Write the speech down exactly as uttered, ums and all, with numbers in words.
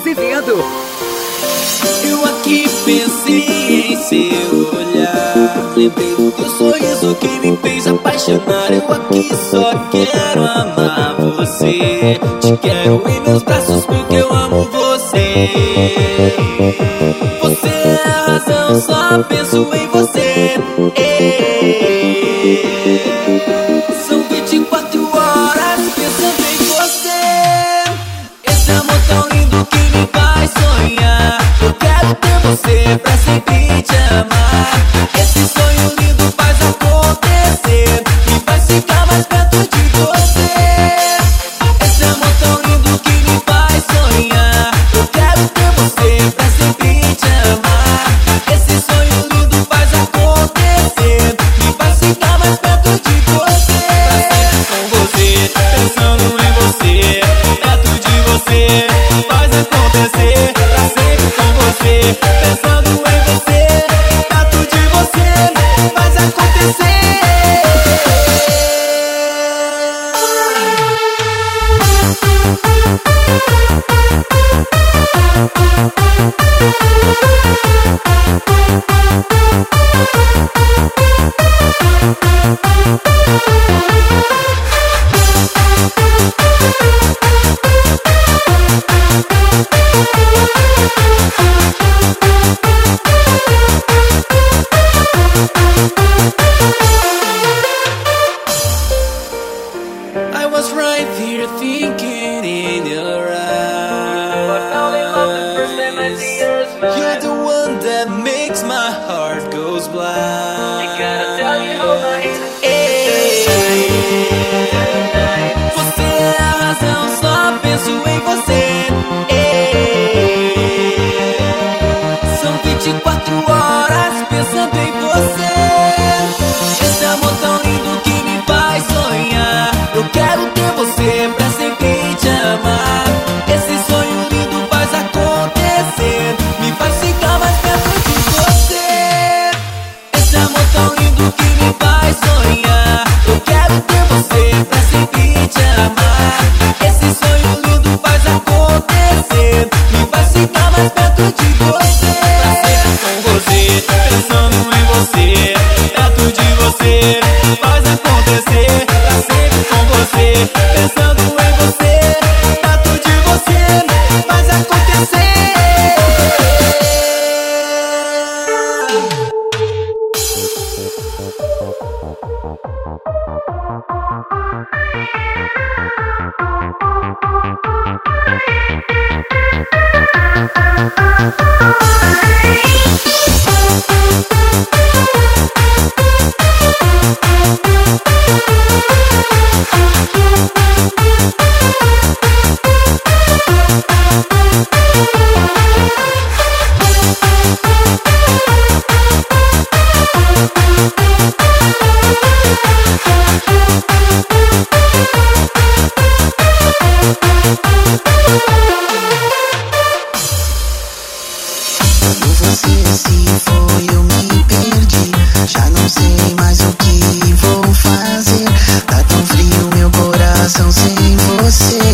Azevedo. Eu aqui pensei em seu olhar, lembrei do teu sorriso que me fez apaixonar. Eu aqui só quero amar você, te quero em meus braços porque eu amo você. Você é a razão, só penso em você. São vinte e quatro horas pensando em você. Esse amor tão lindo que me faz sonhar. Eu quero ter você pra sempre te amar. Esse sonho lindo faz acontecer, me faz ficar mais perto de você. Esse amor tão lindo que me faz sonhar. Eu quero ter você pra sempre te amar. Esse sonho lindo faz acontecer, me faz ficar mais perto de você. Pra sempre com você, pensando em você, perto de você, faz acontecer. Pra sempre com você, pensando em você, perto de você, faz acontecer. I was right here thinking in your eyes. You're the one that makes my heart goes blind. Você é a razão, só penso em você. São vinte e quatro horas pensando em você. Esse amor tão lindo que me faz sonhar. Eu quero ter você pra sempre te amar. Esse sonho lindo faz acontecer, me faz ficar mais perto de você. Esse amor tão lindo que me faz sonhar. Eu quero ter você pra sempre te amar. Esse sonho lindo faz acontecer, me faz ficar mais perto de você. Pra sempre com você, pensando em você, perto de você, faz acontecer. Pra sempre com você, pensando em você, perto de você, faz acontecer. Você se foi, eu me perdi. Já não sei mais o que vou fazer. Tá tão frio meu coração sem você.